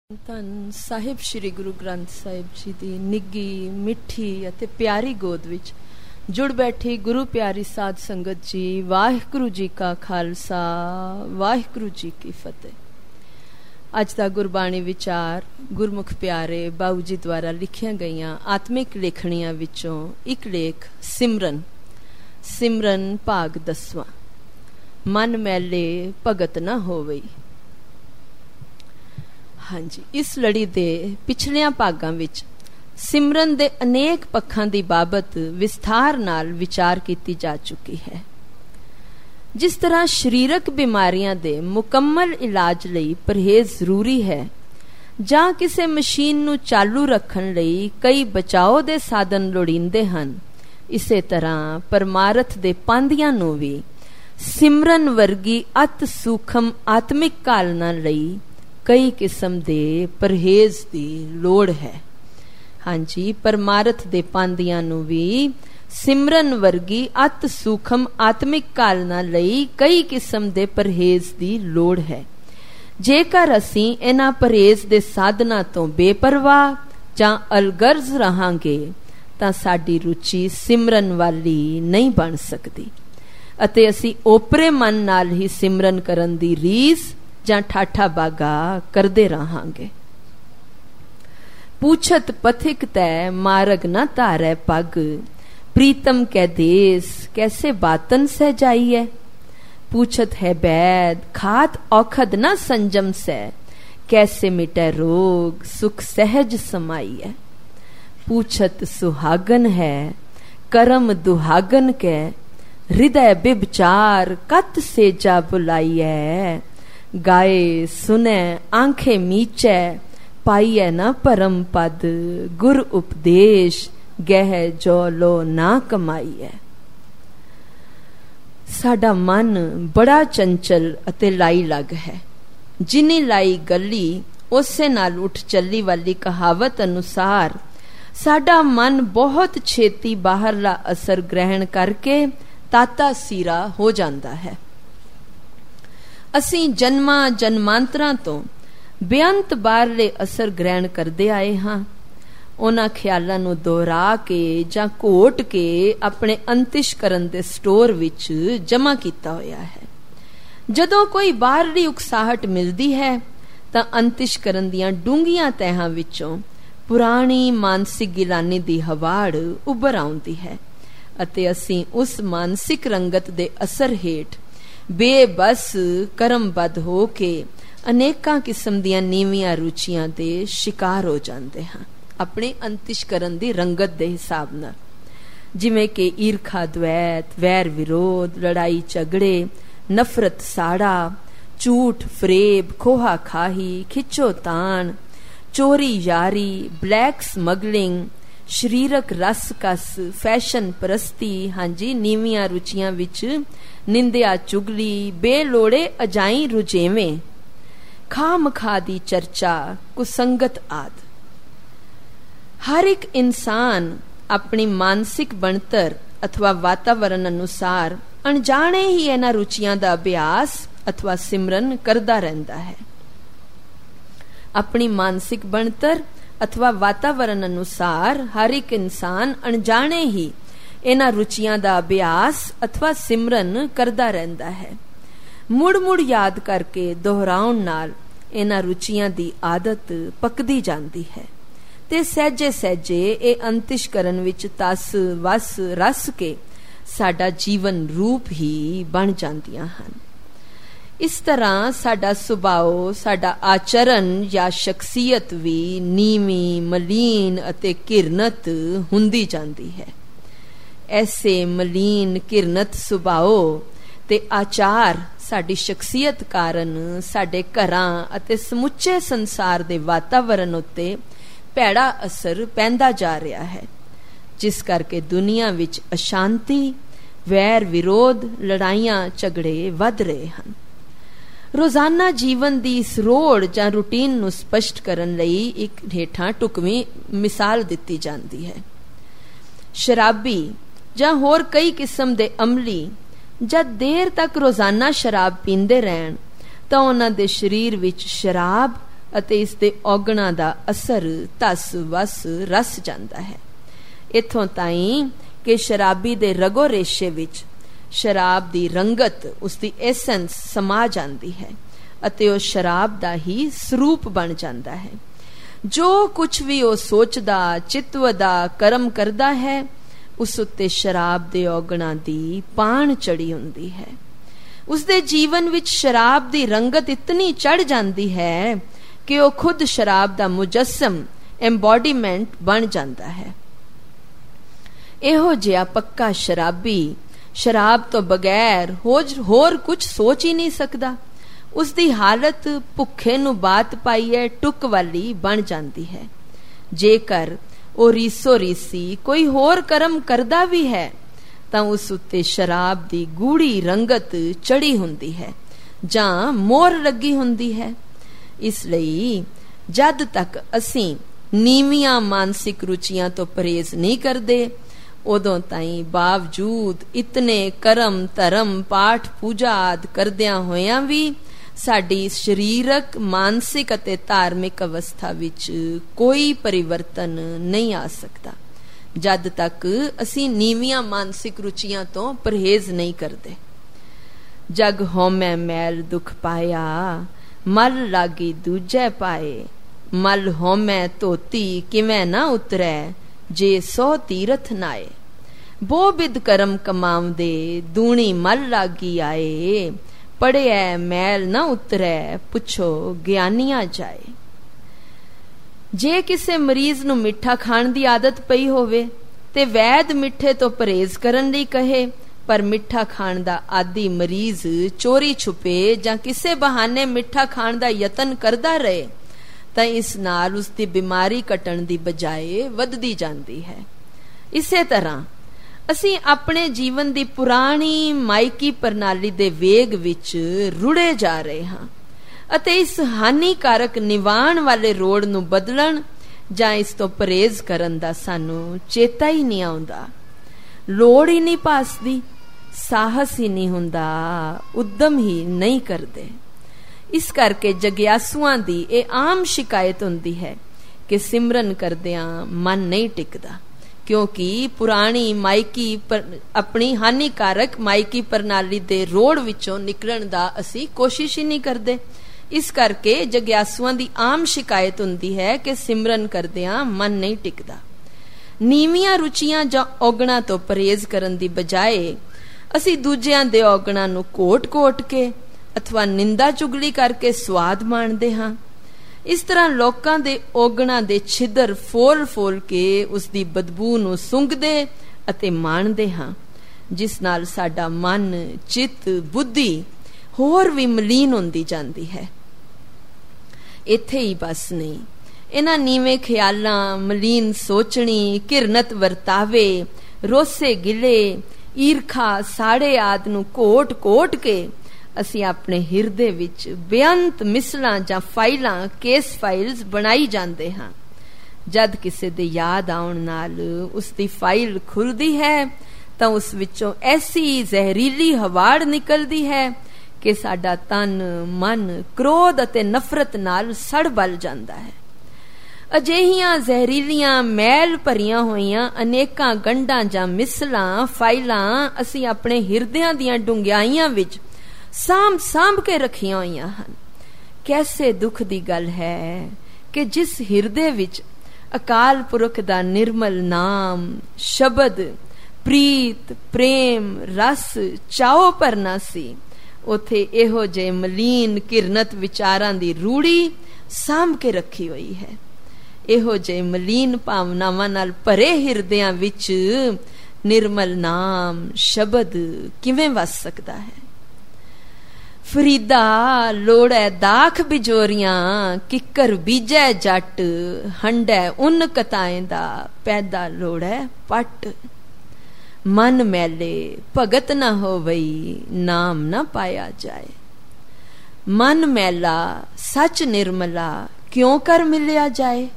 ਧੰਨ ਸਾਹਿਬ ਸ੍ਰੀ ਗੁਰੂ ਗ੍ਰੰਥ ਸਾਹਿਬ ਜੀ ਦੀ ਨਿੱਘੀ ਮਿੱਠੀ ਅਤੇ ਪਿਆਰੀ ਗੋਦ ਵਿੱਚ ਜੁੜ ਬੈਠੀ ਗੁਰੂ ਪਿਆਰੀ ਸਾਧ ਸੰਗਤ ਜੀ, ਵਾਹਿਗੁਰੂ ਜੀ ਕਾ ਖਾਲਸਾ, ਵਾਹਿਗੁਰੂ ਜੀ ਕੀ ਫਤਿਹ। ਅੱਜ ਦਾ ਗੁਰਬਾਣੀ ਵਿਚਾਰ ਗੁਰਮੁਖ ਪਿਆਰੇ ਬਾਊ ਜੀ ਦੁਆਰਾ ਲਿਖੀਆਂ ਗਈਆਂ ਆਤਮਿਕ ਲੇਖਣੀਆਂ ਵਿੱਚੋਂ ਇੱਕ ਲੇਖ ਸਿਮਰਨ ਭਾਗ 10ਵਾਂ। ਮਨ ਮੈਲੇ ਭਗਤ ਨਾ ਹੋਵਈ। ਹਾਂਜੀ, ਇਸ ਲੜੀ ਦੇ ਪਿਛਲੀਆਂ ਭਾਗਾਂ ਵਿੱਚ ਸਿਮਰਨ ਦੇ ਅਨੇਕ ਪੱਖਾਂ ਦੀ ਬਾਬਤ ਵਿਸਥਾਰ ਨਾਲ ਵਿਚਾਰ ਕੀਤੀ ਜਾ ਚੁੱਕੀ ਹੈ। ਜਿਸ ਤਰ੍ਹਾਂ ਸਰੀਰਕ ਬਿਮਾਰੀਆਂ ਦੇ ਮੁਕੰਮਲ ਇਲਾਜ ਲਈ ਪਰਹੇਜ਼ ਜ਼ਰੂਰੀ ਹੈ, ਜਾਂ ਕਿਸੇ ਮਸ਼ੀਨ ਨੂੰ ਚਾਲੂ ਰੱਖਣ ਲਈ ਕਈ ਬਚਾਓ ਦੇ ਸਾਧਨ ਲੋੜੀਂਦੇ ਹਨ, ਇਸੇ ਤਰ੍ਹਾਂ ਪਰਮਾਰਥ ਦੇ ਪਾਂਧਿਆਂ ਨੂੰ ਵੀ ਸਿਮਰਨ ਵਰਗੀ ਅਤ ਸੂਖਮ ਆਤਮਿਕ ਕਾਲਨਾ ਲਈ ਕਈ ਕਿਸਮ ਦੇ ਪਰਹੇਜ਼ ਦੀ ਲੋੜ ਹੈ। ਹਾਂਜੀ, ਪਰਮਾਰਥ ਦੇ ਪਾਂਧਿਆਂ ਨੂੰ ਵੀ ਸਿਮਰਨ ਵਰਗੀ ਅਤ ਸੂਖਮ ਆਤਮਿਕ ਕਾਲਨਾ ਲਈ ਕਈ ਕਿਸਮ ਦੇ ਪਰਹੇਜ਼ ਦੀ ਲੋੜ ਹੈ। ਜੇਕਰ ਅਸੀਂ ਇਹਨਾਂ ਪਰਹੇਜ਼ ਦੇ ਸਾਧਨਾਂ ਤੋਂ ਬੇਪਰਵਾਹ ਜਾਂ ਅਲਗਰਜ਼ ਰਹਾਂਗੇ ਤਾਂ ਸਾਡੀ ਰੁਚੀ ਸਿਮਰਨ ਵਾਲੀ ਨਹੀਂ ਬਣ ਸਕਦੀ ਅਤੇ ਅਸੀਂ ਓਪਰੇ ਮਨ ਨਾਲ ਹੀ ਸਿਮਰਨ ਕਰਨ ਦੀ ਰੀਸ ਜਾਂ ਠਾਠਾ ਬਾਗਾ ਕਰਦੇ ਰਹਾਂਗੇ। ਪੂਛਤ ਪਥਿਕ ਤੈ ਮਾਰਗ ਨਾ ਧਾਰੈ ਪਗ, ਪ੍ਰੀਤਮ ਕੈ ਦੇਸ ਕੈਸੇ ਬਾਤਨ ਸਹਿ ਜਾਈਐ। ਪੂਛਤ ਹੈ ਬੈਦ ਖਾਤ ਔਖਦ ਨਾ ਸੰਜਮ ਸੈ, ਕੈਸੇ ਮਿਟੈ ਰੋਗ ਸੁਖ ਸਹਿਜ ਸਮਾਈਐ। ਪੂਛਤ ਸੁਹਾਗਨ ਹੈ ਕਰਮ ਦੁਹਾਗਨ ਕੈ, ਹਿਰਦੈ ਬਿਬਚਾਰ ਕਤ ਸੇਜਾ ਬੁਲਾਈਐ। ਗਾਏ ਸੁਨੈ ਆਂਖੇ ਮੀਚੈ, ਪਾਈਐ ਨਾ ਪਰਮ ਪਦ, ਗੁਰ ਉਪਦੇਸ਼ ਗਹਿ ਜੋ ਲੋ ਨਾ ਕਮਾਈਐ। ਸਾਡਾ ਮਨ ਬੜਾ ਚੰਚਲ ਅਤੇ ਲਾਈ ਲੱਗ ਹੈ। ਜਿਨੀ ਲਾਈ ਗੱਲੀ ਉਸੇ ਨਾਲ ਉੱਠ ਚੱਲੀ ਵਾਲੀ ਕਹਾਵਤ ਅਨੁਸਾਰ ਸਾਡਾ ਮਨ ਬਹੁਤ ਛੇਤੀ ਬਾਹਰਲਾ ਅਸਰ ਗ੍ਰਹਿਣ ਕਰਕੇ ਤਾਤਾ ਸੀਰਾ ਹੋ ਜਾਂਦਾ ਹੈ। ਅਸੀਂ ਜਨਮਾਂ ਜਨਮਾਂਤਰਾਂ ਤੋਂ ਬੇਅੰਤ ਬਾਹਰਲੇ ਅਸਰ ਗ੍ਰਹਿਣ ਕਰਦੇ ਆਏ ਹਾਂ। ਉਹਨਾਂ ਖਿਆਲਾਂ ਨੂੰ ਦੁਹਰਾ ਕੇ ਜਾਂ ਘੋਟ ਕੇ ਆਪਣੇ ਅੰਤਿਸ਼ਕਰਨ ਦੇ ਸਟੋਰ ਵਿੱਚ ਜਮ੍ਹਾਂ ਕੀਤਾ ਹੋਇਆ ਹੈ। ਜਦੋਂ ਕੋਈ ਬਾਹਰਲੀ ਉਕਸਾਹਟ ਮਿਲਦੀ ਹੈ ਤਾਂ ਅੰਤਿਸ਼ਕਰਨ ਦੀਆਂ ਡੂੰਘੀਆਂ ਤਹਿਾਂ ਵਿੱਚੋਂ ਪੁਰਾਣੀ ਮਾਨਸਿਕ ਗਿਲਾਨੀ ਦੀ ਹਵਾੜ ਉੱਭਰ ਆਉਂਦੀ ਹੈ ਅਤੇ ਅਸੀਂ ਉਸ ਮਾਨਸਿਕ ਰੰਗਤ ਦੇ ਅਸਰ ਹੇਠ ਬੇਬਸ ਕਰਮਬੱਧ ਹੋ ਕੇ ਅਨੇਕਾਂ ਕਿਸਮ ਦੀਆਂ ਨੀਵੀਆਂ ਰੁਚੀਆਂ ਦੇ ਸ਼ਿਕਾਰ ਹੋ ਜਾਂਦੇ ਹਾਂ, ਆਪਣੇ ਅੰਤਿਸ਼ਕਰਨ ਦੀ ਰੰਗਤ ਦੇ ਹਿਸਾਬ ਨਾਲ, ਜਿਵੇਂ ਕਿ ਈਰਖਾ ਦਵੈਤ, ਵੈਰ ਵਿਰੋਧ, ਲੜਾਈ ਝਗੜੇ, ਨਫ਼ਰਤ ਸਾੜਾ, ਝੂਠ ਫਰੇਬ, ਖੋਹਾ ਖਾਹੀ, ਖਿੱਚੋ ਤਾਣ, ਚੋਰੀ ਯਾਰੀ, ਬਲੈਕ ਸਮਗਲਿੰਗ, ਸਰੀਰਕ ਰਸ ਕਸ, ਫੈਸ਼ਨ ਪ੍ਰਸਤੀ। ਹਾਂਜੀ, ਨੀਵੀਆਂ ਰੁਚੀਆਂ ਵਿੱਚ ਨਿੰਦਿਆ ਚੁਗਲੀ, ਬੇਲੋੜੇ ਅਜਾਈ ਰੁਝੇਵੇਂ, ਖਾਮਖਾ ਦੀ ਚਰਚਾ, ਕੁਸੰਗਤ ਆਦਿ। ਹਰ ਇੱਕ ਇਨਸਾਨ ਆਪਣੀ ਮਾਨਸਿਕ ਬਣਤਰ ਅਥਵਾ ਵਾਤਾਵਰਨ ਅਨੁਸਾਰ ਅਣਜਾਣੇ ਹੀ ਇਹਨਾਂ ਰੁਚੀਆਂ ਦਾ ਅਭਿਆਸ ਅਥਵਾ ਸਿਮਰਨ ਕਰਦਾ ਰਹਿੰਦਾ ਹੈ। ਆਪਣੀ ਮਾਨਸਿਕ ਬਣਤਰ ਅਥਵਾ ਵਾਤਾਵਰਨ ਅਨੁਸਾਰ ਹਰ ਇੱਕ ਇਨਸਾਨ ਅਣਜਾਣੇ ਹੀ ਇਹਨਾਂ ਰੁਚੀਆਂ ਦਾ ਅਭਿਆਸ ਅਥਵਾ ਸਿਮਰਨ ਕਰਦਾ ਰਹਿੰਦਾ ਹੈ। ਮੁੜ ਯਾਦ ਕਰਕੇ ਦੁਹਰਾਉਣ ਨਾਲ ਇਹਨਾਂ ਰੁਚੀਆਂ ਦੀ ਆਦਤ ਪੱਕਦੀ ਜਾਂਦੀ ਹੈ ਤੇ ਸਹਿਜੇ ਸਹਿਜੇ ਇਹ ਅੰਤਿਸ਼ਕਰਨ ਵਿੱਚ ਤਸ ਵਸ ਰਸ ਕੇ ਸਾਡਾ ਜੀਵਨ ਰੂਪ ਹੀ ਬਣ ਜਾਂਦੀਆਂ ਹਨ। ਇਸ ਤਰ੍ਹਾਂ ਸਾਡਾ ਸੁਭਾਅ, ਸਾਡਾ ਆਚਰਨ ਜਾਂ ਸ਼ਖਸੀਅਤ ਵੀ ਨੀਵੀਂ, ਮਲੀਨ ਅਤੇ ਘਿਰਨਤ ਹੁੰਦੀ ਜਾਂਦੀ ਹੈ। ਐਸੇ ਮਲੀਨ ਘਿਰਨਤ ਸੁਭਾਅ ਤੇ ਆਚਾਰ ਸਾਡੀ ਸ਼ਖਸੀਅਤ ਕਾਰਨ ਸਾਡੇ ਘਰਾਂ ਅਤੇ ਸਮੁੱਚੇ ਸੰਸਾਰ ਦੇ ਵਾਤਾਵਰਨ ਉੱਤੇ ਭੈੜਾ ਅਸਰ ਪੈਂਦਾ ਜਾ ਰਿਹਾ ਹੈ, ਜਿਸ ਕਰਕੇ ਦੁਨੀਆ ਵਿੱਚ ਅਸ਼ਾਂਤੀ, ਵੈਰ ਵਿਰੋਧ, ਲੜਾਈਆਂ ਝਗੜੇ ਵੱਧ ਰਹੇ ਹਨ। ਰੋਜ਼ਾਨਾ ਜੀਵਨ ਦੀ ਇਸ ਰੋੜ ਜਾਂ ਰੂਟੀਨ ਨੂੰ ਸਪਸ਼ਟ ਕਰਨ ਲਈ ਇੱਕ ਹੇਠਾਂ ਢੁਕਵੀਂ ਮਿਸਾਲ ਦਿੱਤੀ ਜਾਂਦੀ ਹੈ। ਸ਼ਰਾਬੀ ਜਾਂ ਹੋਰ ਕਈ ਕਿਸਮ ਦੇ ਅਮਲੀ ਜਦ ਦੇਰ ਤੱਕ ਰੋਜ਼ਾਨਾ ਸ਼ਰਾਬ ਪੀਂਦੇ ਰਹਿਣ ਤਾਂ ਉਹਨਾਂ ਦੇ ਸਰੀਰ ਵਿੱਚ ਸ਼ਰਾਬ ਅਤੇ ਇਸ ਦੇ ਔਗਣਾਂ ਦਾ ਅਸਰ ਧਸ ਵਸ ਰਸ ਜਾਂਦਾ ਹੈ। ਇੱਥੋਂ ਤਾਈਂ ਕਿ ਸ਼ਰਾਬੀ ਦੇ ਰਗੋ ਰੇਸ਼ੇ ਵਿੱਚ ਸ਼ਰਾਬ ਦੀ ਰੰਗਤ, ਉਸ ਦੀ ਐਸੈਂਸ ਸਮਾ ਜਾਂਦੀ ਹੈ ਅਤੇ ਉਹ ਸ਼ਰਾਬ ਦਾ ਹੀ ਸਰੂਪ ਬਣ ਜਾਂਦਾ ਹੈ। ਜੋ ਕੁਝ ਵੀ ਉਹ ਸੋਚਦਾ, ਚਿਤਵਦਾ, ਕਰਮ ਕਰਦਾ ਹੈ, ਉਸ ਉੱਤੇ ਸ਼ਰਾਬ ਦੇ ਔਗਣਾਂ ਦੀ ਪਾਣ ਚੜੀ ਹੁੰਦੀ ਹੈ। ਉਸਦੇ ਜੀਵਨ ਵਿੱਚ ਸ਼ਰਾਬ ਦੀ ਰੰਗਤ ਇਤਨੀ ਚੜ ਜਾਂਦੀ ਹੈ ਕਿ ਉਹ ਖੁਦ ਸ਼ਰਾਬ ਦਾ ਮੁਜੱਸਮ, ਐਮਬੋਡੀਮੈਂਟ ਬਣ ਜਾਂਦਾ ਹੈ। ਇਹੋ ਜਿਹਾ ਪੱਕਾ ਸ਼ਰਾਬੀ ਸ਼ਰਾਬ ਤੋਂ ਬਗੈਰ ਹੋਰ ਕੁਝ ਸੋਚ ਹੀ ਨਹੀਂ ਸਕਦਾ। ਉਸ ਦੀ ਹਾਲਤ ਭੁੱਖੇ ਨੂੰ ਬਾਤ ਪਾਈਏ ਟੁੱਕ ਵਾਲੀ ਬਣ ਜਾਂਦੀ ਹੈ। ਜੇਕਰ ਉਹ ਰੀਸੋ ਰੀਸੀ ਕੋਈ ਹੋਰ ਕਰਮ ਕਰਦਾ ਵੀ ਹੈ ਤਾਂ ਉਸ ਉੱਤੇ ਸ਼ਰਾਬ ਦੀ ਗੂੜੀ ਰੰਗਤ ਚੜੀ ਹੁੰਦੀ ਹੈ ਜਾਂ ਮੋਹਰ ਲੱਗੀ ਹੁੰਦੀ ਹੈ। ਇਸ ਲਈ ਜਦ ਤੱਕ ਅਸੀਂ ਨੀਵੀਆਂ ਮਾਨਸਿਕ ਰੁਚੀਆਂ ਤੋਂ ਪਰਹੇਜ਼ ਨਹੀਂ ਕਰਦੇ, ਉਦੋਂ ਤਾਈਂ ਬਾਵਜੂਦ ਇਤਨੇ ਕਰਮ ਧਰਮ ਪਾਠ ਪੂਜਾ ਆਦਿ ਕਰਦਿਆਂ ਹੋਇਆਂ ਵੀ ਸਾਡੀ ਸਰੀਰਕ, ਮਾਨਸਿਕ ਅਤੇ ਧਾਰਮਿਕ ਅਵਸਥਾ ਵਿੱਚ ਕੋਈ ਪਰਿਵਰਤਨ ਨਹੀਂ ਆ ਸਕਦਾ, ਜਦ ਤੱਕ ਅਸੀਂ ਨੀਵੀਆਂ ਮਾਨਸਿਕ ਰੁਚੀਆਂ ਤੋਂ ਪਰਹੇਜ਼ ਨਹੀਂ ਕਰਦੇ। ਜਗ ਹਉਮੈ ਮੈਲ ਦੁਖ ਪਾਇਆ, ਮਲ ਲਾਗੀ ਦੂਜੈ ਪਾਏ। ਮਲ ਹਉਮੈ ਧੋਤੀ ਕਿਵੇਂ ਨਾ ਉਤਰੈ, ਜੇ 100 ਤੀਰਥ ਨਾਏ। ਬੋ ਬਿਦ ਕਰਮ ਕਮਾਉਂਦੇ, ਦੂਣੀ ਮਲ ਲਾਗੀ ਆਏ। ਪੜਿਐ ਮੈਲ ਨਾ ਉਤਰੈ, ਪੁੱਛੋ ਗਿਆਨੀਆਂ ਜਾਏ। ਜੇ ਕਿਸੇ ਮਰੀਜ਼ ਨੂੰ ਮਿੱਠਾ ਖਾਣ ਦੀ ਆਦਤ ਪਈ ਹੋਵੇ ਤੇ ਵੈਦ ਮਿੱਠੇ ਤੋਂ ਪਰਹੇਜ਼ ਕਰਨ ਲਈ ਕਹੇ, ਪਰ ਮਿੱਠਾ ਖਾਣ ਦਾ ਆਦੀ ਮਰੀਜ਼ ਚੋਰੀ ਛੁਪੇ ਜਾਂ ਕਿਸੇ ਬਹਾਨੇ ਮਿੱਠਾ ਖਾਣ ਦਾ ਯਤਨ ਕਰਦਾ ਰਹੇ, ਤਾਂ ਇਸ ਨਾਲ ਉਸ ਦੀ ਬਿਮਾਰੀ ਘਟਣ ਦੀ ਬਜਾਏ ਵੱਧਦੀ ਜਾਂਦੀ ਹੈ। ਇਸੇ ਤਰ੍ਹਾਂ ਅਸੀਂ ਆਪਣੇ ਜੀਵਨ ਦੀ ਪੁਰਾਣੀ ਮਾਇਕੀ ਪ੍ਰਣਾਲੀ ਦੇ ਵੇਗ ਵਿੱਚ ਰੁੜੇ ਜਾ ਰਹੇ ਹਾਂ ਅਤੇ ਇਸ ਹਾਨੀਕਾਰਕ ਨਿਵਾਣ ਵਾਲੇ ਰੋੜ ਨੂੰ ਬਦਲਣ ਜਾਂ ਇਸ ਤੋਂ ਪਰਹੇਜ਼ ਕਰਨ ਦਾ ਸਾਨੂੰ ਚੇਤਾ ਹੀ ਨਹੀਂ ਆਉਂਦਾ, ਲੋੜ ਹੀ ਨਹੀਂ ਭਾਸਦੀ, ਸਾਹਸ ਹੀ ਨਹੀਂ ਹੁੰਦਾ, ਉਦਮ ਹੀ ਨਹੀਂ ਕਰਦੇ। ਇਸ ਕਰਕੇ ਜਗਿਆਸੂਆਂ ਦੀ ਇਹ ਆਮ ਸ਼ਿਕਾਇਤ ਹੁੰਦੀ ਹੈ ਕਿ ਸਿਮਰਨ ਕਰਦਿਆਂ ਮਨ ਨਹੀਂ ਟਿਕਦਾ, ਕਿਉਂਕਿ ਪੁਰਾਣੀ ਮਾਇਕੀ ਆਪਣੀ ਹਾਨੀਕਾਰਕ ਮਾਇਕੀ ਪ੍ਰਣਾਲੀ ਦੇ ਰੋੜ ਵਿੱਚੋਂ ਨਿਕਲਣ ਦਾ ਅਸੀਂ ਕੋਸ਼ਿਸ਼ ਹੀ ਨਹੀਂ ਕਰਦੇ। ਇਸ ਕਰਕੇ ਜਗਿਆਸੂਆਂ ਦੀ ਆਮ ਸ਼ਿਕਾਇਤ ਹੁੰਦੀ ਹੈ ਕਿ ਸਿਮਰਨ ਕਰਦਿਆਂ ਮਨ ਨਹੀਂ ਟਿਕਦਾ। ਨੀਵੀਆਂ ਰੁਚੀਆਂ ਜਾਂ ਔਗਣਾਂ ਤੋਂ ਪਰਹੇਜ਼ ਕਰਨ ਦੀ ਬਜਾਏ ਅਸੀਂ ਦੂਜਿਆਂ ਦੇ ਔਗਣਾਂ ਨੂੰ ਕੋਟ-ਕੋਟ ਕੇ ਅਥਵਾ ਨਿੰਦਾ ਚੁਗਲੀ ਕਰਕੇ ਸਵਾਦ ਮਾਣਦੇ ਹਾਂ। ਇਸ ਤਰ੍ਹਾਂ ਲੋਕਾਂ ਦੇ ਔਗਣਾਂ ਦੇ ਛਿੱਦਰ ਫੋਲ-ਫੋਲ ਕੇ ਉਸ ਦੀ ਬਦਬੂ ਨੂੰ ਸੁੰਘਦੇ ਅਤੇ ਮਾਣਦੇ ਹਾਂ, ਜਿਸ ਨਾਲ ਸਾਡਾ ਮਨ, ਚਿੱਤ, ਬੁੱਧੀ ਹੋਰ ਵੀ ਮਲੀਨ ਹੁੰਦੀ ਜਾਂਦੀ ਹੈ। ਇੱਥੇ ਹੀ ਬਸ ਨਹੀਂ, ਇਹਨਾਂ ਨੀਵੇਂ ਖਿਆਲਾਂ, ਮਲੀਨ ਸੋਚਣੀ, ਘਿਰਨਤ ਵਰਤਾਵੇ, ਰੋਸੇ ਗਿਲੇ, ਈਰਖਾ, ਸਾੜੇ ਆਦਿ ਨੂੰ ਕੋਟ-ਕੋਟ ਕੇ ਅਸੀਂ ਆਪਣੇ ਹਿਰਦੇ ਵਿੱਚ ਬੇਅੰਤ ਮਿਸਲਾਂ ਜਾਂ ਫਾਈਲਾਂ, ਕੇਸ ਫਾਈਲਸ ਬਣਾਈ ਜਾਂਦੇ ਹਾਂ। ਜਦ ਕਿਸੇ ਦੇ ਯਾਦ ਆਉਣ ਨਾਲ ਉਸ ਦੀ ਫਾਈਲ ਖੁੱਲਦੀ ਹੈ ਤਾਂ ਉਸ ਵਿੱਚੋਂ ਐਸੀ ਜ਼ਹਿਰੀਲੀ ਹਵਾੜ ਨਿਕਲਦੀ ਹੈ ਕਿ ਸਾਡਾ ਤਨ, ਮਨ ਕ੍ਰੋਧ ਅਤੇ ਨਫ਼ਰਤ ਨਾਲ ਸੜ ਬਲ ਜਾਂਦਾ ਹੈ। ਅਜਿਹੀਆਂ ਜ਼ਹਿਰੀਲੀਆਂ ਮੈਲ ਭਰੀਆਂ ਹੋਈਆਂ ਅਨੇਕਾਂ ਗੰਢਾਂ ਜਾਂ ਮਿਸਲਾਂ, ਫਾਈਲਾਂ ਅਸੀਂ ਆਪਣੇ ਹਿਰਦਿਆਂ ਦੀਆਂ ਡੂੰਘਾਈਆਂ ਵਿੱਚ ਸਾਂਭ ਕੇ ਰੱਖੀਆਂ ਹੋਈਆਂ ਹਨ। ਕੈਸੇ ਦੁੱਖ ਦੀ ਗੱਲ ਹੈ ਕਿ ਜਿਸ ਹਿਰਦੇ ਵਿੱਚ ਅਕਾਲ ਪੁਰਖ ਦਾ ਨਿਰਮਲ ਨਾਮ, ਸ਼ਬਦ, ਪ੍ਰੀਤ, ਪ੍ਰੇਮ, ਰਸ, ਚਾਉ ਭਰਨਾ ਸੀ, ਉਥੇ ਇਹੋ ਜਿਹੇ ਮਲੀਨ ਘਿਰਨਤ ਵਿਚਾਰਾਂ ਦੀ ਰੂੜੀ ਸਾਂਭ ਕੇ ਰੱਖੀ ਹੋਈ ਹੈ। ਇਹੋ ਜਿਹੇ ਮਲੀਨ ਭਾਵਨਾਵਾਂ ਨਾਲ ਭਰੇ ਹਿਰਦਿਆਂ ਵਿੱਚ ਨਿਰਮਲ ਨਾਮ, ਸ਼ਬਦ ਕਿਵੇਂ ਵਸ ਸਕਦਾ ਹੈ? ਫਰੀਦਾ ਲੋੜੈ ਦਾਖ ਬਿਜੋਰੀਆਂ, ਕਿੱਕਰ ਬੀਜੈ ਜੱਟ, ਹੰਡੈ ਉਨ ਕਤਾਏ ਦਾ, ਪੈਦਾ ਲੋੜੈ ਪੱਟ। ਮਨ ਮੈਲੇ ਭਗਤ ਨਾ ਹੋਵਈ, ਨਾਮ ਨਾ ਪਾਇਆ ਜਾਏ। ਮਨ ਮੈਲਾ ਸੱਚ ਨਿਰਮਲਾ, ਕਿਉਂ ਕਰ ਮਿਲਿਆ ਜਾਏ।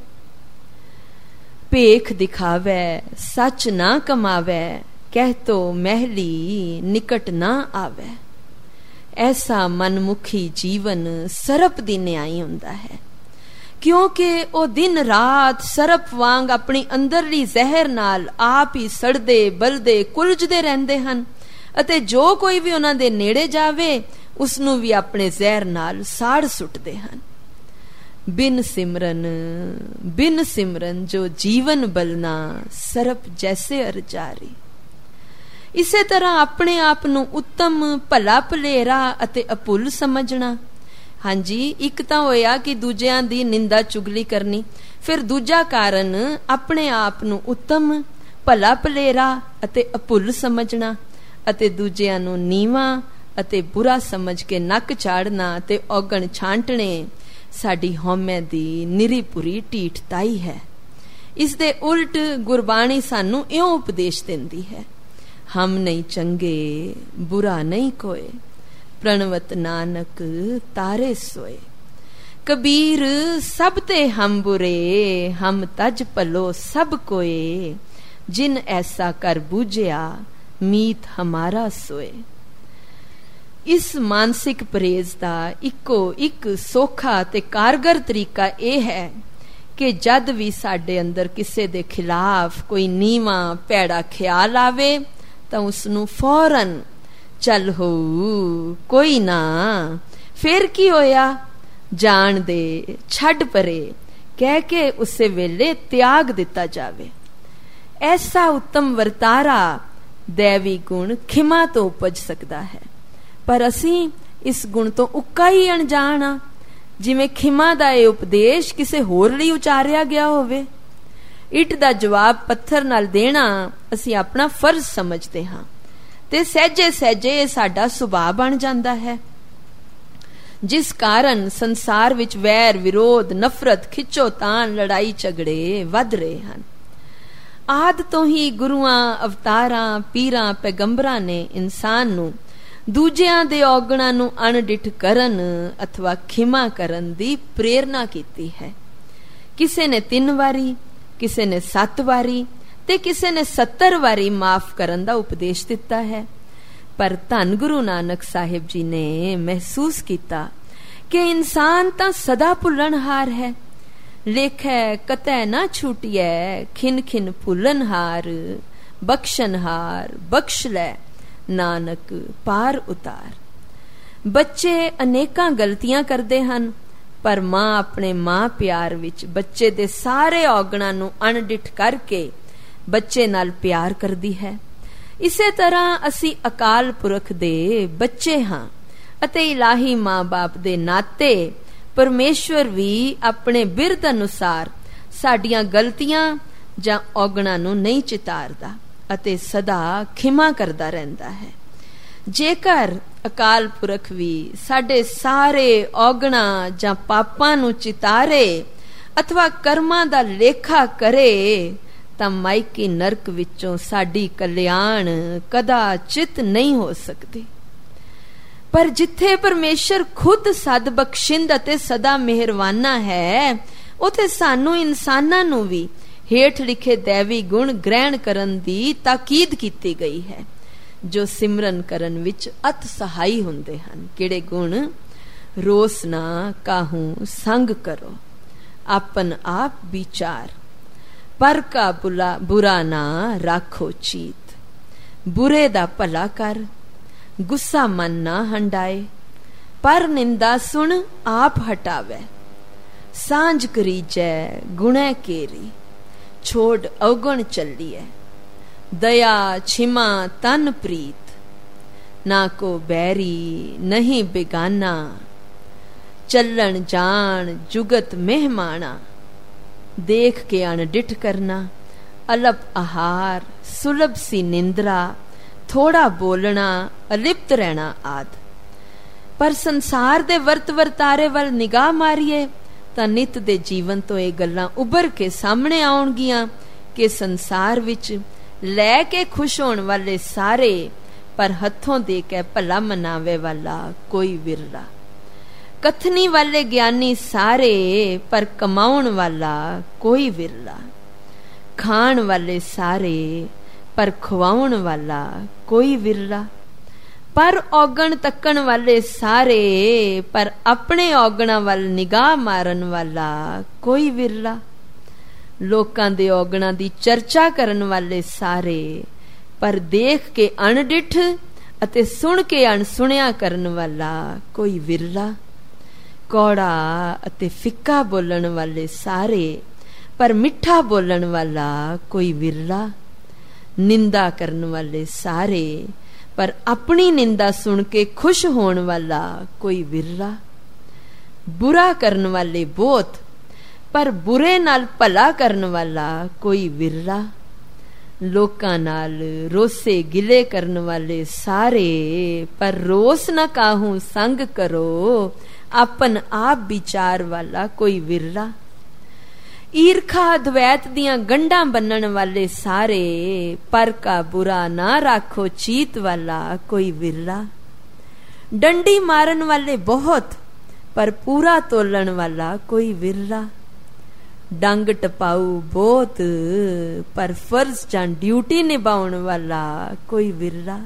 ਭੇਖ ਦਿਖਾਵੈ ਸੱਚ ਨਾ ਕਮਾਵੈ, ਕਹਿ ਤੋ ਮਹਿਲੀ ਨਿਕਟ ਨਾ ਆਵੈ। ਐਸਾ ਮਨਮੁਖੀ ਜੀਵਨ ਸਰਪ ਦੀ ਨਿਆਈ ਹੁੰਦਾ ਹੈ। क्योंकि वो दिन रात सरप वांग अपनी अंदरली जहर नाल आप ही सड़दे बलदे कुलजदे रहंदे हन अते जो कोई भी उन्हां दे नेड़े जावे उसनूं भी अपने जहर नाल साड़ सुटदे हन। बिन सिमरन जो जीवन बलना सरप जैसे अरजारी। इसे तरह अपने आप नूं उत्तम भला भलेरा अते अपुल समझना। हाँ जी, एक तो होया कि दूजियां दी निंदा चुगली करनी, फिर दूजा कारण अपने आप नूं उत्तम भला भलेरा अते अपुल समझना अते दूजियां नूं नीवा अते बुरा समझ के नक चाड़ना ते औगण छांटने साडी हौमे दी निरीपुरी ढीठताई है। इस दे उल्ट गुरबाणी सानू इउं उपदेश दिंदी है, हम नहीं चंगे बुरा नहीं कोय, प्रणवत नानक तारे सोए। कबीर सब ते हम बुरे, हम तज भलो सब कोए, जिन ऐसा कर बूझिया मीत हमारा सोए। इस मानसिक परहेज का इको एक सौखा ते कारगर तरीका यह है कि जद भी साडे अंदर किसी दे खिलाफ कोई नीवा भैड़ा ख्याल आवे तो उसनू फौरन चल हो कोई ना, फिर की होया, जान दे छड़ परे कह के उसे वेले त्याग दिता जावे। ऐसा उत्तम वर्तारा दैवी गुण खिमा तो उपज सकता है, पर असी इस गुण तो उक्का ही अणजाण आ, जिवें खिमा दा ये उपदेश किसे होर लई उचारिया गया होवे। इट दा जवाब पत्थर नाल देना असी अपना फर्ज समझते हां ते सहजे सहजे ये साडा सुभाव बन जांदा है, जिस कारण संसार विच वैर विरोध नफरत खिच्चोतान लड़ाई झगड़े वध रहे हैं। आद तो ही गुरुआं अवतारां पीरां पैगंबरां ने इंसान नूं दूजियां दे औगणां नूं अणडिठ करन अथवा खिमा करन दी प्रेरणा कीती है। किसे ने 3 वारी, किसे ने 7 वारी ते किसे ने 70 वारी माफ करन दा उपदेश दिता है। पर धन गुरु नानक साहिब जी ने महसूस किया कि इंसान तां सदा भुल्लणहार है। लेखै कतै ना छूटिए खिन खिन भुल्लणहार, बख्शनहार बख्श लै नानक पार उतार। बच्चे अनेकां गलतियां करते हैं, पर मां अपने मां प्यार विच बच्चे दे सारे औगणां नूं अणडिठ करके बच्चे नाल प्यार करदी है। इसे तरह असी अकाल पुरख दे बच्चे हां अते इलाही मां बाप दे नाते परमेश्वर भी अपने बिरद अनुसार साडियां गलतियां जां औगणां नूं नहीं चितारदा अते सदा खिमा करदा रहंदा है। जेकर अकाल पुरख भी साडे सारे औगणां जां पापां नूं चितारे अथवा कर्मां दा लेखा करे तां माइकी नरक विचों साडी कल्याण कदाचित नहीं हो सकती। पर जिथे परमेश्वर खुद सद बख्शिंद अते सदा मेहरवाना है, उथे सानू इंसानां नूं भी हेठ लिखे दैवी गुण ग्रहण करन दी ताकीद कीती गई है, जो सिमरन करन विच अत सहाई हुंदे हन। किहड़े गुण? रोस ना काहूं संग करो, आपन आप विचार, पर का बुरा ना राखो चीत, बुरे दा भला कर, गुस्सा मन ना हंडाए, पर निंदा सुन आप हटावे, सांझ करीजै गुणै केरी, छोड़ अवगुण चलिए, दया छिमा तन प्रीत, ना को बैरी नहीं बेगाना, चलन जान जुगत मेहमाना, देख के अणडिठ करना, अलप आहार सुलभ सी निंद्रा, थोड़ा बोलना अलिप्त रहना आद। पर संसार दे वर्त वर्तारे वल निगाह मारिए तां नित दे जीवन तो ये गल्लां उभर के सामने आउणगियां कि संसार विच लै के खुश होण वाले सारे, पर हथों दे के भला मनावे वाला कोई विरला, कथनी वाले ज्ञानी सारे, पर कमाउण वाला कोई विरला, खाण वाले सारे, पर खुआउण वाला कोई विरला, पर औगण तकन वाले सारे, पर अपने औगणा वल निगाह मारन वाला कोई विरला। लोकां दे औगणा दी चर्चा करन वाले सारे, पर देख के अणडिठ अते सुन के अणसुणिया करन वाला कोई विरला। कौड़ा अते फिक्का बोलन वाले सारे, पर मिठा बोलन वाला कोई विरला। निंदा करन वाले सारे, पर अपनी निंदा सुन के खुश होने वाला कोई विरला। बुरा करन वाले बहुत, पर बुरे नाल भला करन वाला कोई विरला। लोकां नाल रोसे गिले करन वाले सारे, पर रोस न काहू संग करो अपन आप विचार वाला कोई विरला। ईरखा द्वैत दियां गंढां बन्नण वाले सारे, पर का बुरा ना राखो चीत वाला कोई विरला। डंडी मारन वाले बहुत, पर पूरा तोलन वाला कोई विरला। डंग टपाऊ बहुत, पर फर्ज जां ड्यूटी निभाउण वाला कोई विरला।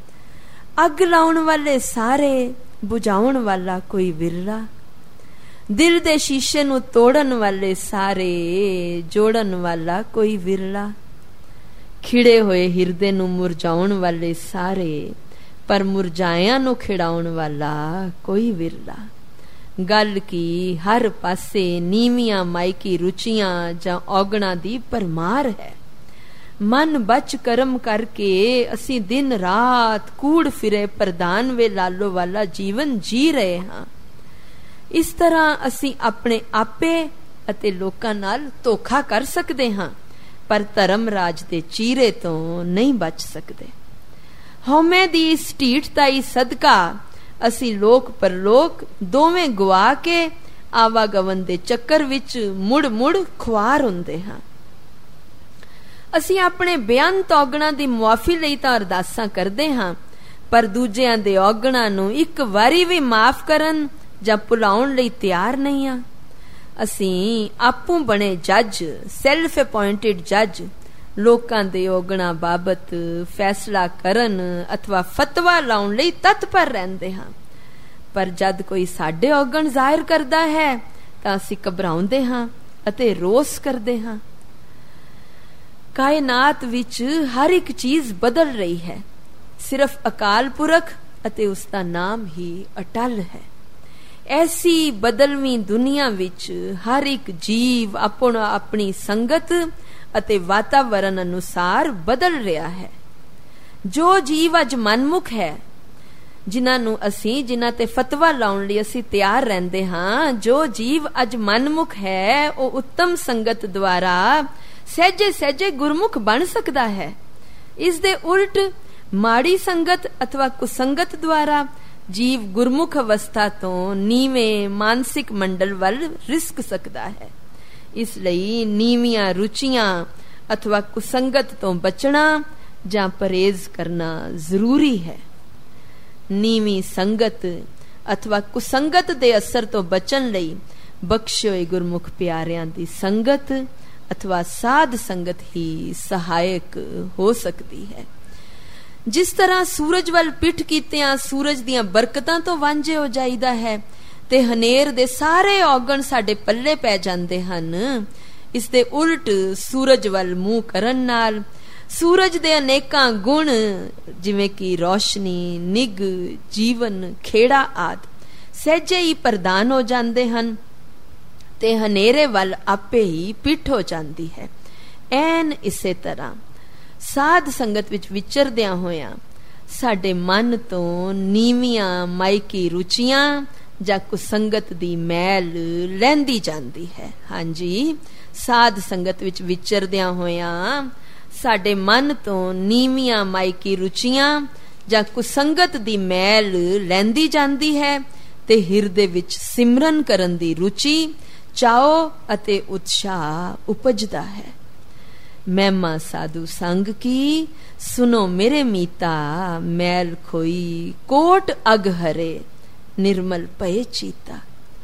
अग लाउण वाले सारे, बुझाउण वाला कोई विरला। दिल दे शीशे नू तोड़न वाले सारे, जोड़न वाला कोई विरला। खिड़े होए हिरदे नू मुरझाउण वाले सारे, पर मुरझाया नू खिड़ाउण वाला कोई विरला। गल की हर पासे नीवियां मायकी रुचियां जां औगणा दी परमार है। मन बच करम करके असी दिन रात कूड़ फिरे प्रधान वे लालो वाला जीवन जी रहे हां। इस तरह असी अपने आपे अते लोकां नाल धोखा कर सकते हाँ, पर धर्म राज दे चीरे तो नहीं बच सकते। हौमे दी इस ढीठताई सदका असी लोक परलोक दोवें गुआ के आवागमन दे चक्कर विच मुड़ मुड़ खुआर हुंदे हाँ। असी अपने बेअंत औगणा दी मुआफी लई तां अरदासां करदे हाँ, पर दूजियां दे औगणा नूं इक वारी भी माफ करन जां भुलाउण लई तैयार नहीं हाँ। असी आपू बने जज, सैल्फ अपॉइंटेड जज, लोकां दे औगणा बाबत फैसला करन अथवा फतवा लाउण लई तत्पर रहिंदे हाँ। पर जद कोई साडे औगण जाहिर करदा है तां असी घबराउंदे हाँ अते रोस करदे हाँ। कायनात विच हर एक चीज बदल रही है, सिर्फ अकाल पुरख अते उसका नाम ही अटल है। ऐसी बदलवी दुनिया विच हर एक जीव अपना अपनी संगत अते वातावरण अनुसार बदल रहा है। जो जीव अज मनमुख है, जिन्हां ते फतवा लाउण लई असी तैयार रहंदे हां, जो जीव अज मनमुख है वो उत्तम संगत द्वारा सहजे सहजे गुरमुख बन सकता है। इस दे उल्ट माड़ी संगत अथवा कुसंगत द्वारा जीव गुरमुख अवस्था तो नीवें मानसिक मंडल वल रिस्क सकता है। इसलिए नीवियां रुचियां अथवा कुसंगत तो बचना जां परहेज करना जरूरी है। नीवी संगत अथवा कुसंगत दे असर तो बचन लई बख्शोए गुरमुख प्यारियां दी संगत अथवा साध संगत ही सहायक हो सकती है। जिस तरह सूरज वल पिठ कीतियां सूरज दियां बरकतां तो वांझे हो जाईदा है ते हनेर दे सारे औगण साडे पल्ले पै जांदे हन, इस दे उल्ट सूरज वल मूंह करन नाल सूरज दे अनेकां गुण जिवें कि रोशनी, निग, जीवन, खेड़ा आदि सहजे ही प्रदान हो जांदे हन ते हनेरे वल आपे ही पिठ हो जांदी है। ऐन इसे तरह साध संगत विच विचरदियां होया साडे मन तो नीवियां मायकी रुचियां जां कुसंगत दी मैल लैंदी जांदी है। हाँ जी, साध संगत विच विचरदियां होया साडे मन तो नीवियां मायकी रुचियां जां कुसंगत दी मैल लैंदी जांदी है ते हिरदे विच सिमरन करन दी रुचि, चाओ अते उत्साह उपजदा है। महिमा साधु संग की सुनो मेरे मीता, मैल खोई कोट अग हरे निर्मल पए चीता।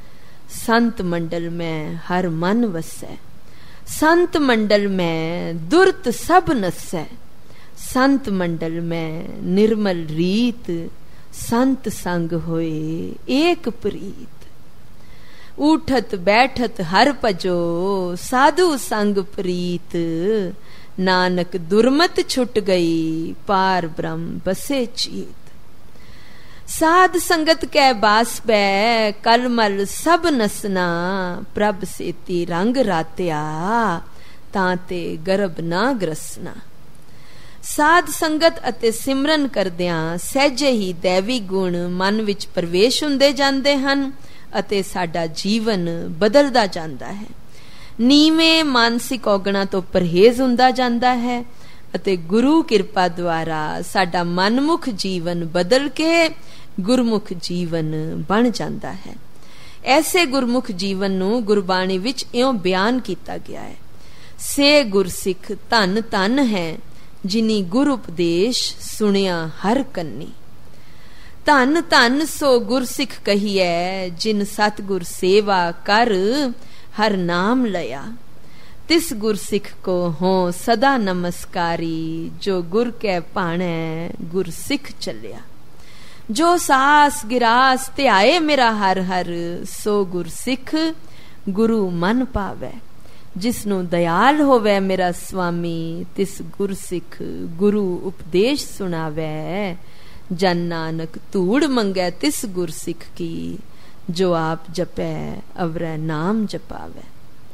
संत मंडल में हर मन वसै, संत मंडल में दुर्त सब नसै, संत मंडल में निर्मल रीत संत संग होए एक प्रीत। उठत बैठत हर भजो साधु संग प्रीत। नानक दुर्मत छुट गई पार ब्रह्म बसे चीत। साध संगत कै बास बै कल मल सब नसना। प्रभ सेती रंग रात्या तांते गर्भ ना ग्रसना। साध संगत अते सिमरन करदियां सहजे ही दैवी गुण मन विच प्रवेश हुंदे जांदे हन अते साडा जीवन बदलदा जांदा है। नीवें मानसिक औगणां तो परहेज हुंदा जांदा है अते गुरु किरपा द्वारा साडा मनमुख जीवन बदल के गुरमुख जीवन बन जांदा है। ऐसे गुरमुख जीवन नूं गुरबाणी विच इउं बयान कीता गया है। से गुरसिख धन धन है जिनी गुर उपदेश सुनिया हर कन्नी। धन धन सो गुरसिख कहिए जिन सतगुर सेवा कर हर नाम लया। तिस गुरसिख को हो सदा नमस्कारी जो गुर कै भाणै गुरसिख चलिया। जो सास गिरास ध्याए मेरा हर हर सो गुरसिख गुरु मन पावै। जिसनों दयाल होवै मेरा स्वामी तिस गुरसिख गुरु उपदेश सुनावै। जन नानक धूड़ मंगै तिस गुरसिख की जो आप जपै अवरै नाम जपावै।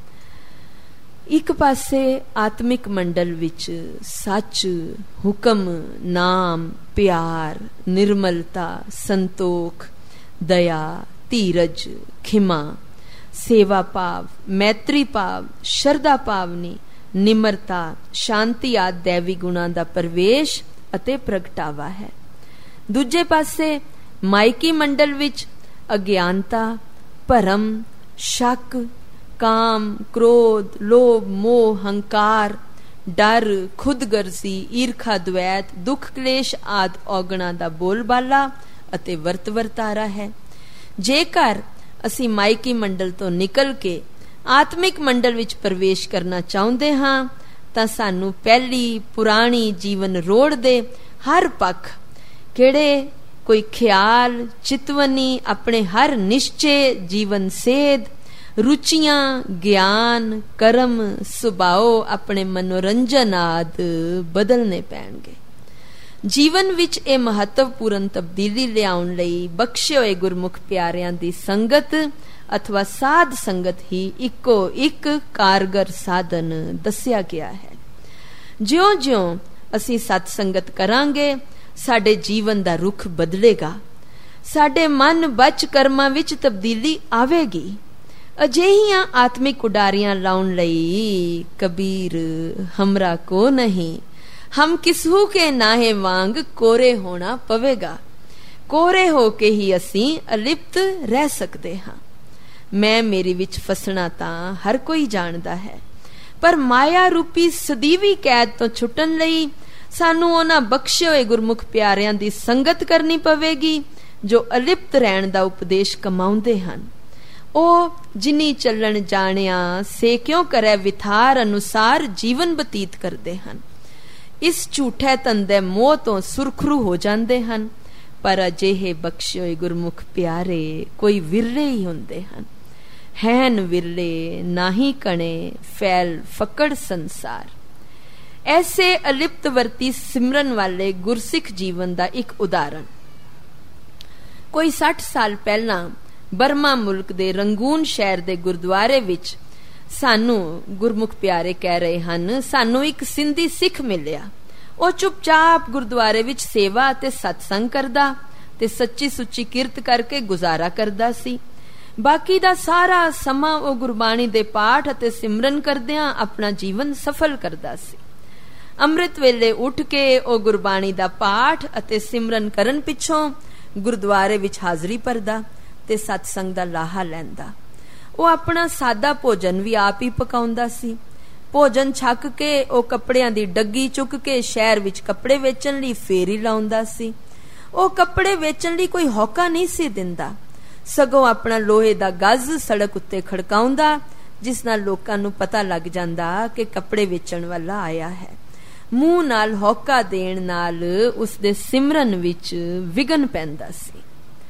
एक पासे आत्मिक मंडल विच सच हुकम नाम प्यार निर्मलता संतोख दया धीरज खिमा सेवा भाव मैत्री भाव शरदा भावनी निमरता शांति आदि दैवी गुणां दा प्रवेश अते प्रगटावा है। दूजे पासे माइकी मंडल विच अज्ञानता भरम शक काम क्रोध लोभ मोह हंकार डर खुदगर्जी ईर्खा द्वैत दुख क्लेश आदि औगणां दा बोलबाला अते वर्त वर्तारा है। जेकर असी माइकी मंडल तो निकल के आत्मिक मंडल विच प्रवेश करना चाहुंदे हां तां सानू पहली पुरानी जीवन रोड़ दे हर पख किहड़े कोई ख्याल चितवनी अपने हर निश्चय जीवन सेध रुचियां ज्ञान कर्म सुभाव अपने मनोरंजन आदि बदलने पैणगे। जीवन विच ए महत्वपूर्ण तब्दीली लियाउण लई बख्शे होए गुरमुख प्यारियां दी संगत अथवा साध संगत ही इको एक कारगर साधन दस्या गया है। ज्यों-ज्यों असी सत संगत करांगे साडे जीवन दा रुख बदलेगा। साडे मन बच कर्मां विच तब्दीली आवेगी। अजिहियां आत्मिक उडारियां लाउण लई कबीर हमरा को नहीं हम किसहू के नाहे वांग कोरे होना पवेगा। कोरे होके ही असी अलिप्त रह सकते हां। मैं मेरी विच फसना तां हर कोई जानदा है पर माया रूपी सदीवी कैद तो छुटन लई सानू उन्हां बख्शे होए गुरमुख प्यारियां दी संगत करनी पवेगी जो अलिप्त रहण दा उपदेश कमाउंदे हन। ओ जिनी चलन जाणिया से क्यों करे विथार अनुसार जीवन बतीत करदे हन। इस झूठे धंधे मोह तो सुरखरू हो जाते हैं पर अजिहे बख्शे होए गुरमुख प्यारे कोई विरले ही होंदे हन। हैन विरले नाही कणे फैल फकड़ संसार। ऐसे अलिप्त वर्ती सिमरन वाले गुरसिख जीवन का एक उदाहरण कोई 60 साल पहला बर्मा मुल्क दे रंगून शहर दे गुरुद्वारे विच सानू गुरमुख प्यारे कह रहे हैं सानू एक सिंधी सिख मिलिया। वो चुपचाप गुरुद्वारे विच सेवा ते सत्संग करदा ते सच्ची सुच्ची किरत करके गुजारा करदा सी। बाकी दा सारा समा वो गुरबाणी दे पाठ अते सिमरन करदियां अपना जीवन सफल करदा सी। अमृत वेले उठ के ओ गुरबाणी दा पाठ अते सिमरन करन पिछों गुरुद्वारे विच हाजरी भरदा ते सत्संग दा लाहा लैंदा। वो अपना सादा भोजन भी आप ही पकाउंदा सी। भोजन छक के ओ कपड़ियां दी डग्गी चुक के शहर विच कपड़े वेचण लई फेरी लाउंदा सी। ओ कपड़े वेचण लई कोई हौका नहीं सी दिंदा, सगों अपना लोहे दा गज सड़क उत्ते खड़काउंदा जिस नाल लोकां नूं पता लग जांदा कि कपड़े वेचण वाला आया है। ਮੂੰਹ ਨਾਲ ਹੌਕਾ ਦੇਣ ਨਾਲ ਉਸਦੇ ਸਿਮਰਨ ਵਿੱਚ ਵਿਘਨ ਪੈਂਦਾ ਸੀ।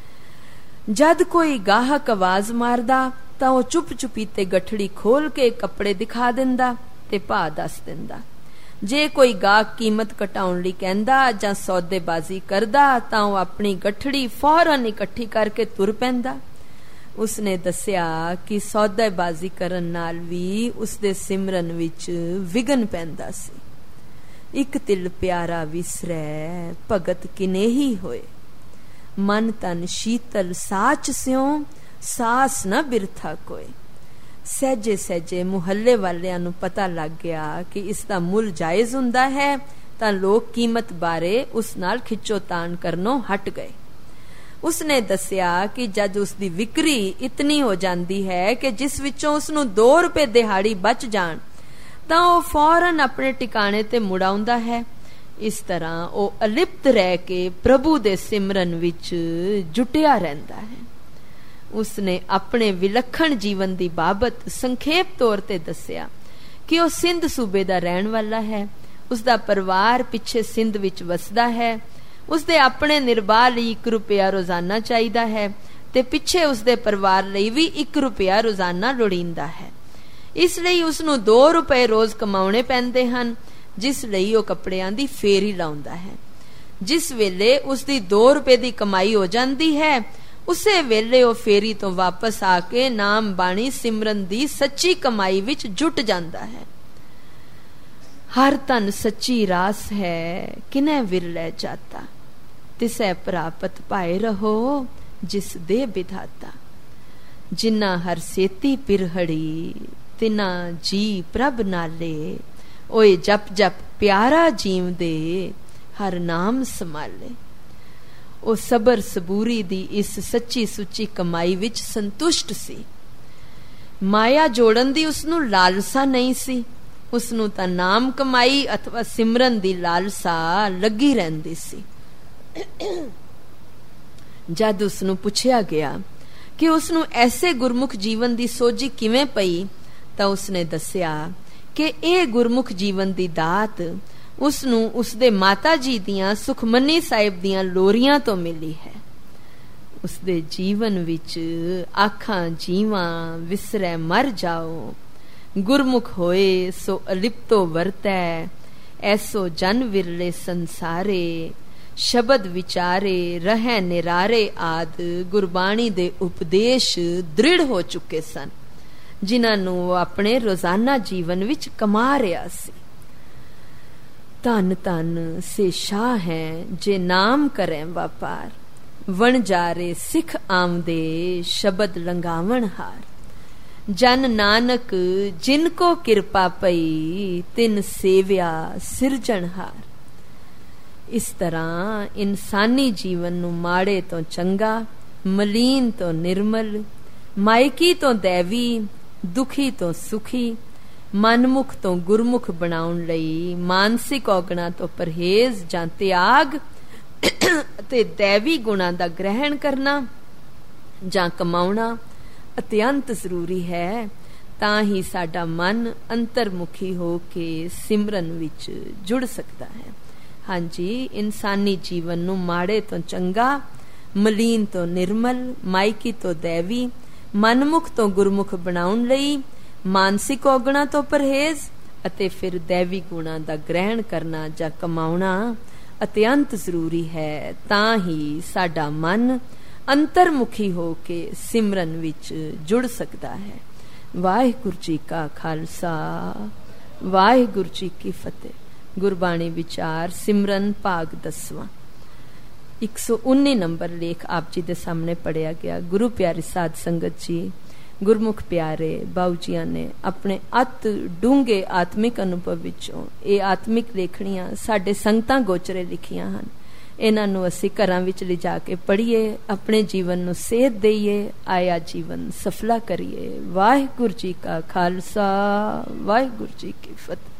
ਜਦ ਕੋਈ ਗਾਹਕ ਆਵਾਜ਼ ਮਾਰਦਾ ਤਾਂ ਉਹ ਚੁੱਪ ਚੁਪੀਤੇ ਗਠੜੀ ਖੋਲ ਕੇ ਕੱਪੜੇ ਦਿਖਾ ਦਿੰਦਾ ਤੇ ਭਾਅ ਦੱਸ ਦਿੰਦਾ। ਜੇ ਕੋਈ ਗਾਹਕ ਕੀਮਤ ਘਟਾਉਣ ਲਈ ਕਹਿੰਦਾ ਜਾਂ ਸੌਦੇਬਾਜ਼ੀ ਕਰਦਾ ਤਾਂ ਉਹ ਆਪਣੀ ਗਠੜੀ ਫੌਰਨ ਇਕੱਠੀ ਕਰਕੇ ਤੁਰ ਪੈਂਦਾ। ਉਸਨੇ ਦੱਸਿਆ ਕਿ ਸੌਦੇਬਾਜ਼ੀ ਕਰਨ ਨਾਲ ਵੀ ਉਸਦੇ ਸਿਮਰਨ ਵਿੱਚ ਵਿਘਨ ਪੈਂਦਾ ਸੀ। ਇੱਕ ਤਿਲ ਪਿਆਰਾ ਵਿਸਰੈ ਭਗਤ ਕਿਨੇਹੀ ਹੋਏ, ਮਨ ਤਨ ਸ਼ੀਤਲ ਸਾਚ ਸਿਉ ਸਾਸ ਨਾ ਬਿਰਥਾ ਕੋਏ। ਸਹਿਜੇ ਸਹਿਜੇ ਮੁਹੱਲੇ ਵਾਲਿਆਂ ਨੂੰ ਪਤਾ ਲੱਗ ਗਿਆ ਕਿ ਇਸ ਦਾ ਮੁੱਲ ਜਾਇਜ਼ ਹੁੰਦਾ ਹੈ ਤਾਂ ਲੋਕ ਕੀਮਤ ਬਾਰੇ ਉਸ ਨਾਲ ਖਿੱਚੋਤਾਣ ਕਰਨੋਂ ਹਟ ਗਏ। ਉਸਨੇ ਦੱਸਿਆ ਕਿ ਜਦ ਉਸਦੀ ਵਿਕਰੀ ਇਤਨੀ ਹੋ ਜਾਂਦੀ ਹੈ ਕਿ ਜਿਸ ਵਿੱਚੋਂ ਉਸਨੂੰ 2 ਰੁਪਏ ਦਿਹਾੜੀ ਬਚ ਜਾਣ ਤਾਂ ਉਹ ਫੌਰਨ ਆਪਣੇ ਟਿਕਾਣੇ ਤੇ ਮੁੜ ਆਉਂਦਾ ਹੈ। ਇਸ ਤਰ੍ਹਾਂ ਉਹ ਅਲਿਪਤ ਰਹਿ ਕੇ ਪ੍ਰਭੂ ਦੇ ਸਿਮਰਨ ਵਿੱਚ ਜੁਟਿਆ ਰਹਿੰਦਾ ਹੈ। ਉਸਨੇ ਆਪਣੇ ਵਿਲੱਖਣ ਜੀਵਨ ਦੀ ਬਾਬਤ ਸੰਖੇਪ ਤੌਰ ਤੇ ਦੱਸਿਆ ਕਿ ਉਹ ਸਿੰਧ ਸੂਬੇ ਦਾ ਰਹਿਣ ਵਾਲਾ ਹੈ। ਉਸਦਾ ਪਰਿਵਾਰ ਪਿੱਛੇ ਸਿੰਧ ਵਿੱਚ ਵਸਦਾ ਹੈ। ਉਸਦੇ ਆਪਣੇ ਨਿਰਬਾਹ ਲਈ 1 ਰੁਪਇਆ ਰੋਜ਼ਾਨਾ ਚਾਹੀਦਾ ਹੈ ਤੇ ਪਿੱਛੇ ਉਸਦੇ ਪਰਿਵਾਰ ਲਈ ਵੀ 1 ਰੁਪਇਆ ਰੋਜ਼ਾਨਾ ਲੋੜੀਂਦਾ ਹੈ। ਇਸ ਲਈ ਉਸਨੂੰ 2 ਰੁਪਏ ਰੋਜ਼ ਕਮਾਉਣੇ ਪੈਂਦੇ ਹਨ, ਜਿਸ ਲਈ ਉਹ ਕੱਪੜਿਆਂ ਦੀ ਫੇਰੀ ਲਾਉਂਦਾ ਹੈ। ਜਿਸ ਵੇਲੇ ਉਸਦੀ 2 ਰੁਪਏ ਦੀ ਕਮਾਈ ਹੋ ਜਾਂਦੀ ਹੈ, ਉਸੇ ਵੇਲੇ ਉਹ ਫੇਰੀ ਤੋਂ ਵਾਪਸ ਆ ਕੇ ਨਾਮ ਬਾਣੀ ਸਿਮਰਨ ਦੀ ਸੱਚੀ ਕਮਾਈ ਵਿੱਚ ਜੁਟ ਜਾਂਦਾ ਹੈ। ਹਰ ਤਨ ਸੱਚੀ ਰਾਸ ਹੈ ਕਿਨੈ ਵਿਰਲੇ ਜਾਤਾ, ਤਿਸੈ ਪ੍ਰਾਪਤ ਪਾਏ ਰਹੋ ਜਿਸ ਦੇ ਵਿਧਾਤਾ। ਜਿਨਾ ਹਰ ਸੇਤੀ ਪਿਰਹੜੀ ਤਿਨਾ ਜੀ ਪ੍ਰਭ ਨਾਲੇ, ਓਏ ਜਪ ਜਪ ਪਿਆਰਾ ਜੀਵ ਦੇ ਹਰ ਨਾਮ ਸੰਭਾਲੇ। ਉਹ ਸਬਰ ਸਬੂਰੀ ਦੀ ਇਸ ਸੱਚੀ ਸੁੱਚੀ ਕਮਾਈ ਵਿੱਚ ਸੰਤੁਸ਼ਟ ਸੀ। ਮਾਇਆ ਜੋੜਨ ਦੀ ਉਸਨੂੰ ਲਾਲਸਾ ਨਹੀਂ ਸੀ। ਉਸਨੂੰ ਤਾਂ ਨਾਮ ਕਮਾਈ ਅਥਵਾ ਸਿਮਰਨ ਦੀ ਲਾਲਸਾ ਲੱਗੀ ਰਹਿੰਦੀ ਸੀ। ਜਦ ਉਸਨੂੰ ਪੁੱਛਿਆ ਗਿਆ ਕਿ ਉਸਨੂੰ ਐਸੇ ਗੁਰਮੁਖ ਜੀਵਨ ਦੀ ਸੋਝੀ ਕਿਵੇਂ ਪਈ ਤਾਂ ਉਸਨੇ ਦੱਸਿਆ ਕਿ ਇਹ ਗੁਰਮੁਖ ਜੀਵਨ ਦੀ ਦਾਤ ਉਸਨੂੰ ਉਸਦੇ ਮਾਤਾ ਜੀ ਦੀਆਂ ਸੁਖਮਨੀ ਸਾਹਿਬ ਦੀਆਂ ਲੋਰੀਆਂ ਤੋਂ ਮਿਲੀ ਹੈ। ਉਸਦੇ ਜੀਵਨ ਵਿੱਚ ਆਖਾਂ ਜੀਵਾਂ ਵਿਸਰੈ ਮਰ ਜਾਓ, ਗੁਰਮੁਖ ਹੋਏ ਸੋ ਅਲਿਪਤੋ ਵਰਤੈ, ਐਸੋ ਜਨ ਵਿਰਲੇ ਸੰਸਾਰੇ, ਸ਼ਬਦ ਵਿਚਾਰੇ ਰਹਿ ਨਿਰਾਰੇ ਆਦ ਗੁਰਬਾਣੀ ਦੇ ਉਪਦੇਸ਼ ਦ੍ਰਿੜ ਹੋ ਚੁੱਕੇ ਸਨ, ਜਿਨ੍ਹਾਂ ਨੂੰ ਉਹ ਆਪਣੇ ਰੋਜ਼ਾਨਾ ਜੀਵਨ ਵਿੱਚ ਕਮਾ ਰਿਹਾ ਸੀ। ਧਨ ਧਨ ਸੇ ਸ਼ਾਹ ਹੈ ਜੇ ਨਾਮ ਕਰੈ ਵਪਾਰ, ਵਣਜਾਰੇ ਸਿੱਖ ਆਮਦੇ ਸ਼ਬਦ ਲੰਗਾਵਣ ਹਾਰ। ਜਨ ਨਾਨਕ ਜਿਨ ਕੋ ਕਿਰਪਾ ਪਈ, ਤਿਨ ਸੇਵਿਆ ਸਿਰਜਣਹਾਰ। ਇਸ ਤਰ੍ਹਾਂ ਇਨਸਾਨੀ ਜੀਵਨ ਨੂੰ ਮਾੜੇ ਤੋਂ ਚੰਗਾ, ਮਲੀਨ ਤੋਂ ਨਿਰਮਲ, ਮਾਇਕੀ ਤੋਂ ਦੈਵੀ, ਦੁਖੀ ਤੋਂ ਸੁਖੀ, ਮਨਮੁਖ ਤੋਂ ਗੁਰਮੁਖ ਬਣਾਉਣ ਲਈ ਮਾਨਸਿਕ ਔਗਣਾਂ ਤੋਂ ਪਰਹੇਜ਼ ਜਾਂ ਤਿਆਗ ਅਤੇ ਦੈਵੀ ਗੁਣਾਂ ਦਾ ਗ੍ਰਹਿਣ ਕਰਨਾ ਜਾਂ ਕਮਾਉਣਾ ਅਤਿਅੰਤ ਜ਼ਰੂਰੀ ਹੈ। ਤਾਂ ਹੀ ਸਾਡਾ ਮਨ ਅੰਤਰਮੁਖੀ ਹੋ ਕੇ ਸਿਮਰਨ ਵਿੱਚ ਜੁੜ ਸਕਦਾ ਹੈ। ਹਾਂਜੀ, ਇਨਸਾਨੀ ਜੀਵਨ ਨੂੰ ਮਾੜੇ ਤੋਂ ਚੰਗਾ, ਮਲੀਨ ਤੋਂ ਨਿਰਮਲ, ਮਾਇਕੀ ਤੋਂ ਦੈਵੀ, ਮਨਮੁਖ ਤੋਂ ਗੁਰਮੁਖ ਬਣਾਉਣ ਲਈ ਮਾਨਸਿਕ ਔਗਣਾਂ ਤੋਂ ਪਰਹੇਜ਼ ਅਤੇ ਫਿਰ ਦੈਵੀ ਗੁਣਾਂ ਦਾ ਗ੍ਰਹਿਣ ਕਰਨਾ ਜਾਂ ਕਮਾਉਣਾ ਅਤਿਅੰਤ ਜ਼ਰੂਰੀ ਹੈ। ਤਾਂ ਹੀ ਸਾਡਾ ਮਨ ਅੰਤਰਮੁਖੀ ਹੋ ਕੇ ਸਿਮਰਨ ਵਿੱਚ ਜੁੜ ਸਕਦਾ ਹੈ। ਵਾਹਿਗੁਰੂ ਜੀ ਕਾ ਖਾਲਸਾ, ਵਾਹਿਗੁਰੂ ਜੀ ਕੀ ਫਤਿਹ। ਗੁਰਬਾਣੀ ਵਿਚਾਰ ਸਿਮਰਨ ਭਾਗ 10ਵਾਂ 119 ਨੰਬਰ ਲੇਖ ਆਪ ਜੀ ਦੇ ਸਾਹਮਣੇ ਪੜਿਆ ਗਿਆ। ਗੁਰੂ ਪਿਆਰੀ ਸਾਧ ਸੰਗਤ ਜੀ, ਗੁਰਮੁਖ ਪਿਆਰੇ ਬਾਊ ਜੀਆਂ ਨੇ ਆਪਣੇ ਅਤ ਡੂੰਘੇ ਆਤਮਿਕ ਅਨੁਭਵ ਵਿੱਚੋਂ ਇਹ ਆਤਮਿਕ ਲੇਖਣੀਆਂ ਸਾਡੇ ਸੰਗਤਾਂ ਗੋਚਰੇ ਲਿਖੀਆਂ ਹਨ। ਇਹਨਾਂ ਨੂੰ ਅਸੀਂ ਘਰਾਂ ਵਿੱਚ ਲਿਜਾ ਕੇ ਪੜ੍ਹੀਏ, ਆਪਣੇ ਜੀਵਨ ਨੂੰ ਸੇਧ ਦੇਈਏ, ਆਇਆ ਜੀਵਨ ਸਫਲਾ ਕਰੀਏ। ਵਾਹਿਗੁਰੂ ਜੀ ਕਾ ਖਾਲਸਾ, ਵਾਹਿਗੁਰੂ ਜੀ ਕੀ ਫਤਿਹ।